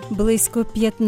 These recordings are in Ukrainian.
Близько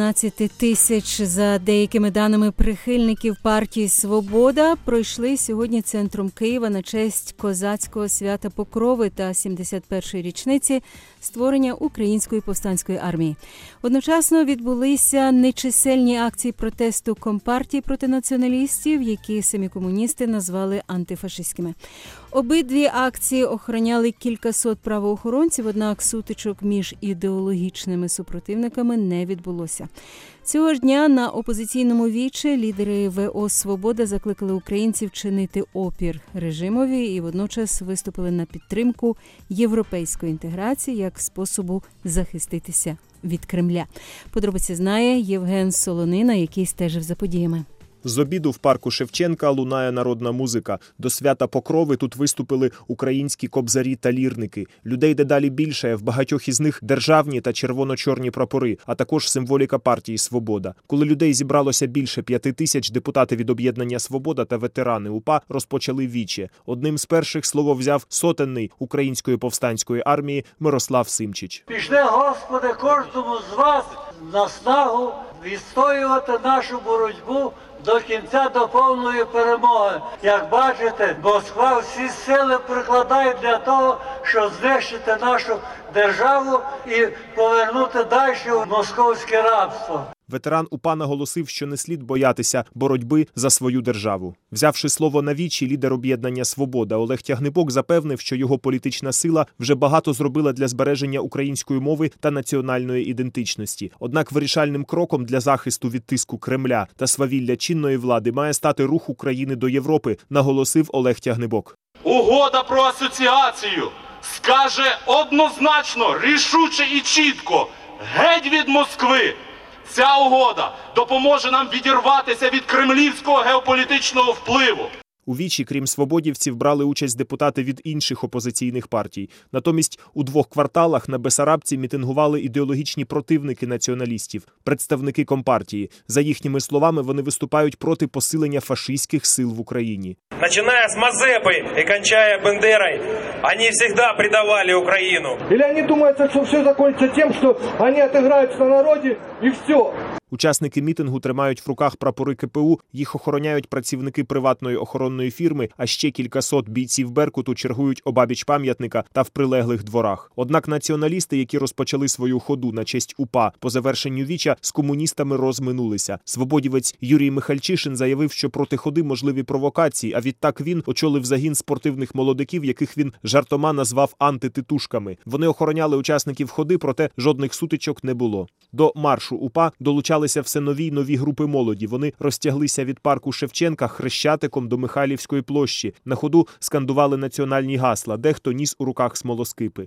15 тисяч, за деякими даними прихильників партії «Свобода», пройшли сьогодні центром Києва на честь козацького свята Покрови та 71-ї річниці створення Української повстанської армії. Одночасно відбулися нечисельні акції протесту Компартії проти націоналістів, які самі комуністи назвали антифашистськими. Обидві акції охороняли кількасот правоохоронців, однак сутичок між ідеологічними супротивниками не відбулося. Цього ж дня на опозиційному віче лідери ВО «Свобода» закликали українців чинити опір режимові і водночас виступили на підтримку європейської інтеграції як способу захиститися від Кремля. Подробиці знає Євген Солонина, який стежив за подіями. З обіду в парку Шевченка лунає народна музика. До свята Покрови тут виступили українські кобзарі та лірники. Людей дедалі більше, в багатьох із них державні та червоно-чорні прапори, а також символіка партії «Свобода». Коли людей зібралося більше 5 тисяч, депутати від об'єднання «Свобода» та ветерани УПА розпочали віче. Одним з перших слово взяв сотенний Української повстанської армії Мирослав Симчич. Пішли, Господи, кожному з вас на снагу відстоювати нашу боротьбу до кінця, до повної перемоги. Як бачите, Москва всі сили прикладає для того, щоб знищити нашу державу і повернути далі в московське рабство. Ветеран УПА наголосив, що не слід боятися боротьби за свою державу. Взявши слово на вічі, лідер об'єднання «Свобода» Олег Тягнибок запевнив, що його політична сила вже багато зробила для збереження української мови та національної ідентичності. Однак вирішальним кроком для захисту від тиску Кремля та свавілля чинної влади має стати рух України до Європи, наголосив Олег Тягнибок. Угода про асоціацію скаже однозначно, рішуче і чітко: геть від Москви! Ця угода допоможе нам відірватися від кремлівського геополітичного впливу. У вічі, крім свободівців, брали участь депутати від інших опозиційних партій. Натомість у 2 кварталах на Бесарабці мітингували ідеологічні противники націоналістів, представники Компартії. За їхніми словами, вони виступають проти посилення фашистських сил в Україні. Начиная с Мазепы и кончая Бендерой, они всегда предавали Украину. Или они думают, что все закончится тем, что они отыграются на народе и все. Учасники мітингу тримають в руках прапори КПУ, їх охороняють працівники приватної охоронної фірми, а ще кількасот бійців Беркуту чергують обабіч пам'ятника та в прилеглих дворах. Однак націоналісти, які розпочали свою ходу на честь УПА по завершенню віча, з комуністами розминулися. Свободівець Юрій Михальчишин заявив, що проти ходи можливі провокації, а відтак він очолив загін спортивних молодиків, яких він жартома назвав антититушками. Вони охороняли учасників ходи, проте жодних сутичок не було. До маршу УПА долучалися все нові й нові групи молоді. Вони розтяглися від парку Шевченка Хрещатиком до Михайлівської площі. На ходу скандували національні гасла, дехто ніс у руках смолоскипи.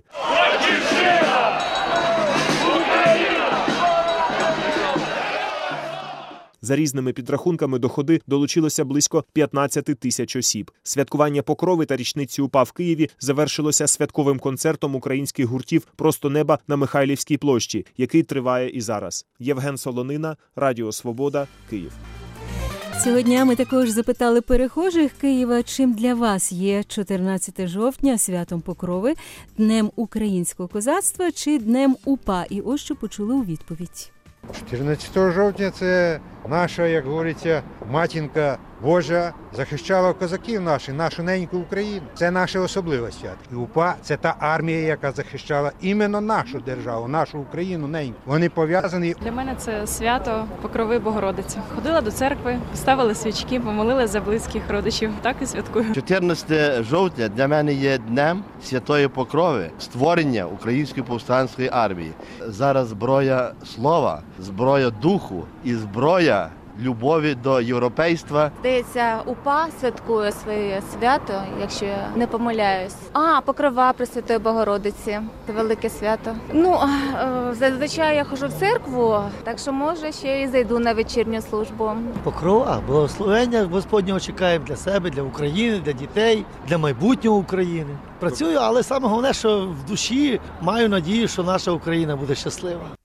За різними підрахунками до ходи долучилося близько 15 тисяч осіб. Святкування Покрови та річниці УПА в Києві завершилося святковим концертом українських гуртів «Просто неба» на Михайлівській площі, який триває і зараз. Євген Солонина, Радіо Свобода, Київ. Цього дня ми також запитали перехожих Києва, чим для вас є 14 жовтня святом Покрови, Днем українського козацтва чи Днем УПА. І ось що почули у відповідь. 14 жовтня – це наша, як говориться, матінка Божа захищала козаків наших, нашу неньку Україну. Це наше особливе свято. І УПА – це та армія, яка захищала іменно нашу державу, нашу Україну неньку. Вони пов'язані. Для мене це свято Покрови Богородиці. Ходила до церкви, поставила свічки, помолилась за близьких родичів. Так і святкую. 14 жовтня для мене є днем Святої Покрови, створення Української повстанської армії. Зараз зброя слова, зброя духу і зброя любові до європейства. Здається, УПА святкує своє свято, якщо я не помиляюсь. Покрова Пресвятої Богородиці. Це велике свято. Зазвичай я ходжу в церкву, так що, може, ще і зайду на вечірню службу. Покрова, благословення Господнього чекаємо для себе, для України, для дітей, для майбутнього України. Працюю, але саме головне, що в душі маю надію, що наша Україна буде щаслива.